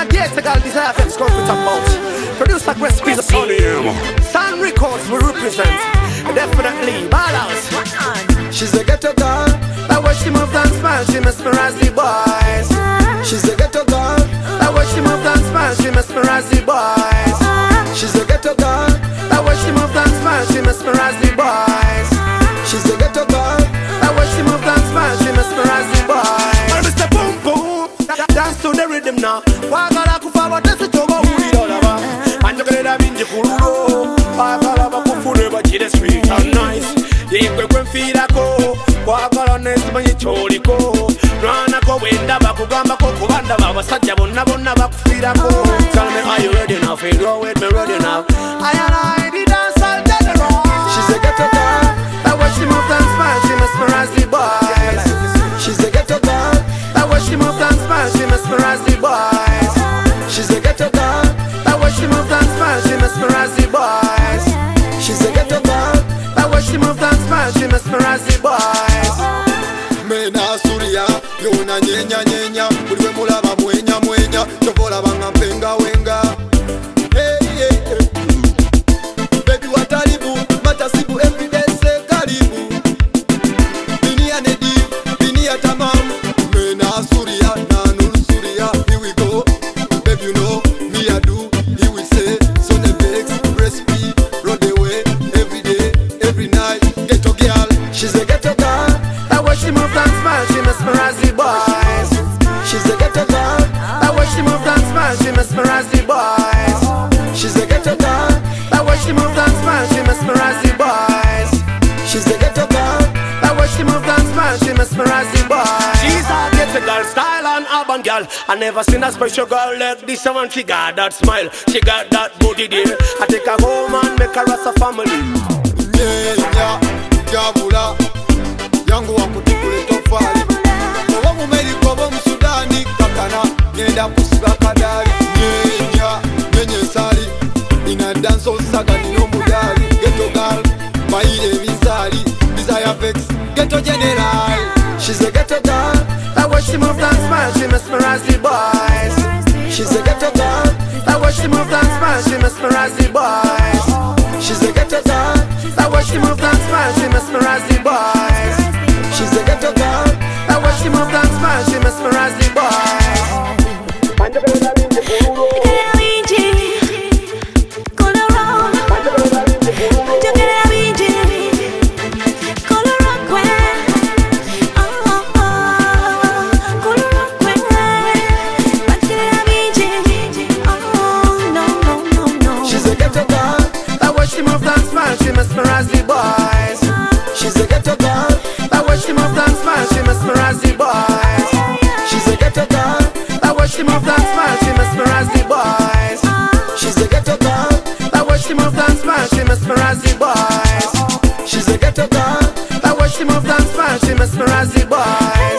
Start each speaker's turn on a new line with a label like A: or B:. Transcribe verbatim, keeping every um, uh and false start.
A: a gate, girl, this I have scored with a boat. Produce like recipes of Sonny Emo. Sun Records will represent. Definitely, ballers.
B: She's a ghetto girl.
A: I watch she move dance man, she mesmerize the boys.
B: She's a ghetto girl.
A: I watch she move dance man, she mesmerize the boys.
B: She's a ghetto girl.
A: I watch she move dance man, she mesmerize the boys.
B: She's a ghetto girl.
A: I watch she move dance man, she mesmerize the boys. Well, Mister Boom Boom, dance to the rhythm now. Wagala kufa dance to go who did all of us. And you can have in the kuru. Wagala bakufure bachide sweet and nice. Yekwe kwen feel ako. Wagala nesi manyi choliko. Rana ko wenda bakugamba ko kubanda babasajja bonna bonna bakufirako. Tell me, are you ready now? Feel go with me ready now. I and I the dance all general.
B: She's a ghetto girl.
A: I watch she move dance man, she mesmerize the boys.
B: She's a ghetto girl.
A: I watch she move dance man, she mesmerize the boys.
B: She's a ghetto girl.
A: I watch she move dance man, she mesmerize the boys.
B: She's a ghetto girl.
A: I watch she move dance man, she mesmerize the boys.
B: Mena Suria, yona nyenya nyenya, uliwe mulaba mwenya mwenya, chovola banga mpenga wenga. Hey hey hey, baby watalibu, matasibu everyday say karibu. Binia nedi, binia tamam. Mena Suria, nanul Suria, here we go. Baby you know, me I do, here we say, so the vex, recipe, roll away, every day, every night. Ghetto girl, she's a ghetto girl.
A: I watch she move dance man, she mesmerize the boys.
B: She's a ghetto girl.
A: I watch she move dance man, she mesmerize the boys.
B: She's a ghetto girl.
A: I watch she move dance man, she mesmerize the boys.
B: She's a ghetto girl.
A: I watch she move dance man, she mesmerize the boys. She's a ghetto girl, style and urban girl. I never seen a special girl like this one. She got that smile, she got that booty there. I take her home and make her as a family.
B: Nyenya, jabula, yangu wakutikule tofali. Owa mumeri kwa msudani, kakana, nyenda kusiba kadari. Nyenya, nyenye sali, ina danso saga nino mudari. Ghetto girl, maile visali, desire vex, ghetto general. She's a ghetto girl.
A: I watch she move dance man, she mesmerize the boys.
B: She's a ghetto girl.
A: I watch she move dance man, she mesmerize the boys.
B: She's a ghetto girl.
A: I watch she move dance man, she mesmerize the boys.
B: She's a ghetto girl.
A: I watch she move dance man, she mesmerize the boys.
B: She's a ghetto girl.
A: I watch she move dance man, she mesmerize the boys.
B: She's a ghetto girl.
A: I watch she move dance man, she mesmerize the boys.
B: She's a ghetto girl.
A: I watch she move dance man, she mesmerize the boys.
B: She's a ghetto girl.
A: I watch she move dance man, she mesmerize the boys.
B: She's a ghetto girl.
A: I watch she move dance man, she mesmerize the boys.